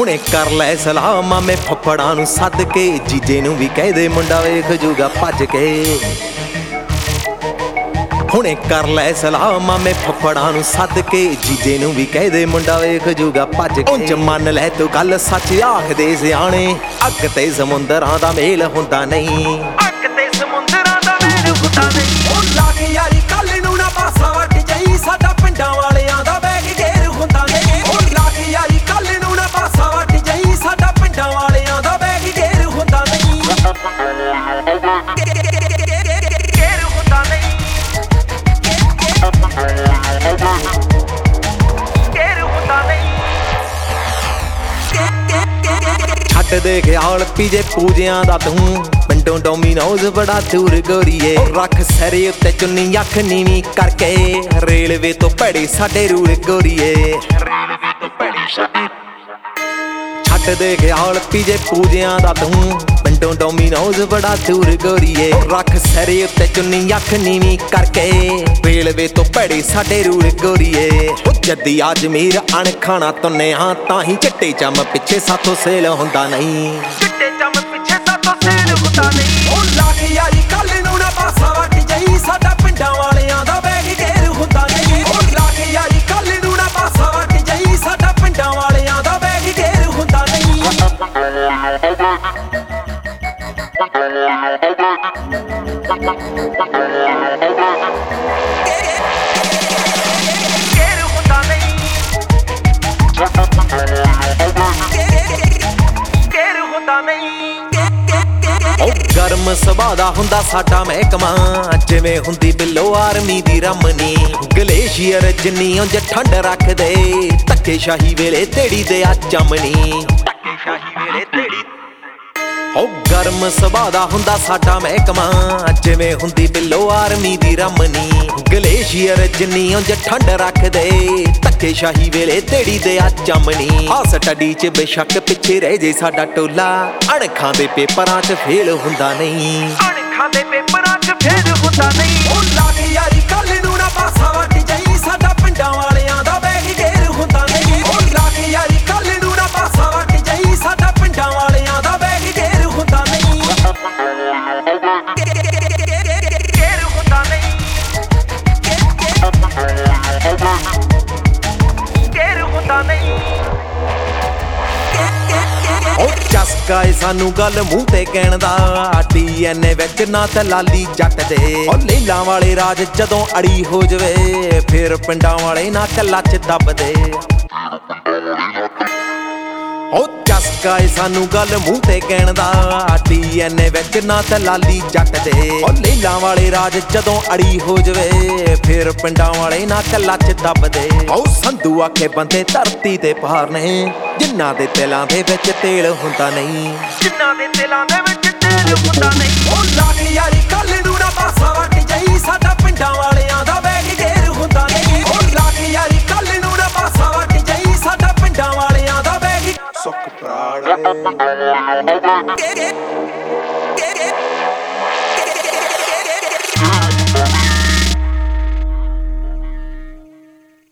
ਹੁਣੇ ਕਰ ਲੈ ਸਲਾਹ ਮਾਮੇ ਫੱਫੜਾਂ ਨੂੰ ਸੱਦ ਕੇ, ਜੀਜੇ ਨੂੰ ਵੀ ਕਹਿ ਦੇ ਮੁੰਡਾ ਵੇਖ ਜੂਗਾ ਭੱਜ ਕੇ। ਹੁਣੇ ਕਰ ਲੈ ਸਲਾਹ ਮਾਮੇ ਫੱਫੜਾਂ ਨੂੰ ਸੱਦ ਕੇ, ਜੀਜੇ ਨੂੰ ਵੀ ਕਹਿ ਦੇ ਮੁੰਡਾ ਵੇਖ ਜੂਗਾ ਭੱਜ ਕੇ। ਉਂਝ ਮੰਨ ਲੈ ਤੂੰ ਗੱਲ ਸੱਚ ਆਖਦੇ ਸਿਆਣੇ, ਅੱਗ ਤੇ ਸਮੁੰਦਰਾਂ ਦਾ ਮੇਲ ਹੁੰਦਾ ਨਹੀਂ, ਅੱਗ ਤੇ ਸਮੁੰਦਰਾਂ ਦਾ ਮੇਲ ਹੁੰਦਾ ਨਹੀਂ। ਉਹ ਲਾ ਕੇ ਯਾਰੀ ਕੱਲ ਨੂੰ ਨਾ ਪਾਸਾ ਵੱਟ ਜਾਈ, ਸਾਡਾ ਪਿੰਡਾਂ ਵਾਲਿਆਂ ਦਾ ਬੈਗ ਢੇਰ ਹੁੰਦਾ ਨਹੀਂ। ਉਹ ਲਾ ਕੇ ਯਾਰੀ ਕੱਲ ਨੂੰ ਨਾ ਪਾਸਾ ਵੱਟ ਜਾਈ, ਸਾਡਾ ਪਿੰਡਾਂ ਵਾਲਿਆਂ ਦਾ ਬੈਗ ਢੇਰ ਹੁੰਦਾ ਨਹੀਂ, ਢੇਰ ਹੁੰਦਾ ਨਹੀਂ, ਢੇਰ ਹੁੰਦਾ ਨਹੀਂ। ਛੱਡ ਦੇ ਖਿਆਲ ਪੀਜੇ ਪੂਜਿਆਂ ਦਾ ਤੂੰ, ਪਿੰਡੋਂ ਡੋਮੀਨੋਜ਼ ਬੜਾ ਦੂਰ ਗੋਰੀਏ। ਰੱਖ ਸਿਰੇ ਉੱਤੇ ਚੁੰਨੀ ਅੱਖ ਨੀਵੀਂ ਕਰਕੇ, ਰੇਲਵੇ ਤੋਂ ਭੈੜੇ ਸਾਡੇ ਰੂਲ ਗੋਰੀਏ, ਰੇਲਵੇ ਤੋਂ ਭੈੜੇ ਸਾਡੇ। ਛੱਡ ਦੇ ਖਿਆਲ ਪੀਜੇ ਪੂਜਿਆਂ ਦਾ ਤੂੰ, ਪਿੰਡੋਂ ਡੋਮੀਨੋਜ਼ ਬੜਾ ਦੂਰ ਗੋਰੀਏ। ਰੱਖ ਸਿਰੇ ਉੱਤੇ ਚੁੰਨੀ ਅੱਖ ਨੀਵੀਂ ਕਰਕੇ, ਰੇਲਵੇ ਤੋਂ ਭੈੜੇ ਸਾਡੇ ਰੂਲ ਗੋਰੀਏ। ਉਹ ਜੱਦੀ ਅਜਮੀਰ ਅਣਖਾਣਾ ਤੁੰਨੇ ਹਾਂ, ਤਾਂ ਹੀ ਚਿੱਟੇ ਚੰਮ ਪਿੱਛੇ ਸਾਥੋਂ ਸੇਲ ਹੁੰਦਾ ਨਹੀਂ, ਚਿੱਟੇ ਚੰਮ ਪਿੱਛੇ ਸਾਥੋਂ ਸੇਲ ਹੁੰਦਾ ਨਹੀਂ। ਉਹ ਲਾ ਕੇ ਯਾਰੀ ਕੱਲ ਨੂੰ ਨਾ ਪਾਸਾ ਵੱਟ ਜਾਈ, ਸਾਡਾ ਪਿੰਡਾਂ ਵਾਲਿਆਂ ਦਾ ਬੈਗ ਢੇਰ ਹੁੰਦਾ ਨਹੀਂ। ਉਹ ਲਾ ਕੇ ਯਾਰੀ ਕੱਲ ਨੂੰ ਨਾ ਪਾਸਾ ਵੱਟ ਜਾਈ, ਸਾਡਾ ਪਿੰਡਾਂ ਵਾਲਿਆਂ ਦਾ ਬੈਗ ਢੇਰ ਹੁੰਦਾ ਨਹੀਂ, ਢੇਰ ਹੁੰਦਾ ਨਹੀਂ, ਢੇਰ ਹੁੰਦਾ ਨਹੀਂ। ਉਹ ਗਰਮ ਸੁਭਾਅ ਦਾ ਹੁੰਦਾ ਸਾਡਾ ਮਹਿਕਮਾ, ਜਿਵੇਂ ਹੁੰਦੀ ਬਿੱਲੋ ਆਰਮੀ ਦੀ ਰਮਨੀ। ਗਲੇਸ਼ੀਅਰ ਜਿੰਨੀ ਉਂਝ ਠੰਡ ਰੱਖਦੇ, ਧੱਕੇਸ਼ਾਹੀ ਵੇਲੇ ਤੇੜੀ ਦੇ ਆ ਚਮਨੀ, ਧੱਕੇਸ਼ਾਹੀ ਵੇਲੇ ਤੇੜੀ। ਉਹ ਗਰਮ ਸੁਭਾਅ ਦਾ ਹੁੰਦਾ ਸਾਡਾ ਮਹਿਕਮਾ, ਜਿਵੇਂ ਹੁੰਦੀ ਬਿੱਲੋ ਆਰਮੀ ਦੀ ਰਮਨੀ। ਗਲੇਸ਼ੀਅਰ ਜਿੰਨੀ ਉਂਝ ਠੰਡ ਰੱਖਦੇ, ਧੱਕੇਸ਼ਾਹੀ ਵੇਲੇ ਤੇੜੀ ਦੇ ਆ ਚਮਨੀ। ਆ ਸਟੱਡੀ 'ਚ ਬੇਸ਼ੱਕ ਪਿੱਛੇ ਰਹਿ ਜੇ ਸਾਡਾ ਟੋਲਾ, ਅਣਖਾਂ ਦੇ ਪੇਪਰਾਂ 'ਚ ਫੇਲ ਹੁੰਦਾ ਨਹੀਂ, ਅਣਖਾਂ ਦੇ ਪੇਪਰਾਂ 'ਚ ਫੇਲ ਹੁੰਦਾ ਨਹੀਂ। ਉਹ ਲਾ ਕੇ ਯਾਰੀ ਕੱਲ ਨੂੰ ਨਾ ਪਾਸਾ ਵੱਟ ਜਾਈ, ਸਾਡਾ ਪਿੰਡਾਂ ਵਾਲਿਆਂ ਦਾ ਬੈਗ ਢੇਰ ਹੁੰਦਾ ਨਹੀਂ। ਉਹ ਲਾ ਕੇ ਯਾਰੀ ਕੱਲ ਨੂੰ ਨਾ ਪਾਸਾ ਵੱਟ ਜਾਈ, ਸਾਡਾ ਪਿੰਡਾਂ ਵਾਲਿਆਂ ਦਾ ਬੈਗ ਢੇਰ ਹੁੰਦਾ ਨਹੀਂ, ਢੇਰ ਹੁੰਦਾ ਨਹੀਂ, ਢੇਰ ਹੁੰਦਾ ਨਹੀਂ। ਉਹ ਚਸਕਾ ਏ ਸਾਨੂੰ ਗੱਲ ਮੂੰਹ ਤੇ ਕਹਿਣ ਦਾ, DNA ਵਿੱਚ ਨਾ ਤੇ ਲਾਲੀ ਜੱਟ ਦੇ। ਉਹ ਲੀਲਾਂ ਵਾਲੇ ਰਾਜ ਜਦੋਂ ਅੜੀ ਹੋ ਜਵੇ, ਫਿਰ ਪਿੰਡਾਂ ਵਾਲੇ ਨਾ ਕੱਲਾ 'ਚ ਦੱਬਦੇ। ਉਹ ਚਸਕਾ ਏ ਸਾਨੂੰ ਗੱਲ ਮੂੰਹ ਤੇ ਕਹਿਣ ਦਾ, DNA ਵਿੱਚ ਨਾ ਤੇ ਲਾਲੀ ਜੱਟ ਦੇ। ਉਹ ਲੀਲਾਂ ਵਾਲੇ ਰਾਜ ਜਦੋਂ ਅੜੀ ਹੋ ਜਵੇ, ਫਿਰ ਪਿੰਡਾਂ ਵਾਲੇ ਨਾ ਕੱਲਾ 'ਚ ਦੱਬਦੇ। ਉਹ ਸੰਧੂ ਆਖੇ ਬੰਦੇ ਧਰਤੀ ਤੇ ਪਾਰ ਨੇ, ਜਿਨ੍ਹਾਂ ਦੇ ਦਿਲਾਂ ਦੇ ਵਿੱਚ ਤੇਲ ਹੁੰਦਾ ਨਹੀਂ, ਜਿਨ੍ਹਾਂ ਦੇ ਦਿਲਾਂ ਦੇ ਵਿੱਚ ਤੇਲ ਹੁੰਦਾ ਨਹੀਂ। ਉਹ ਲਾ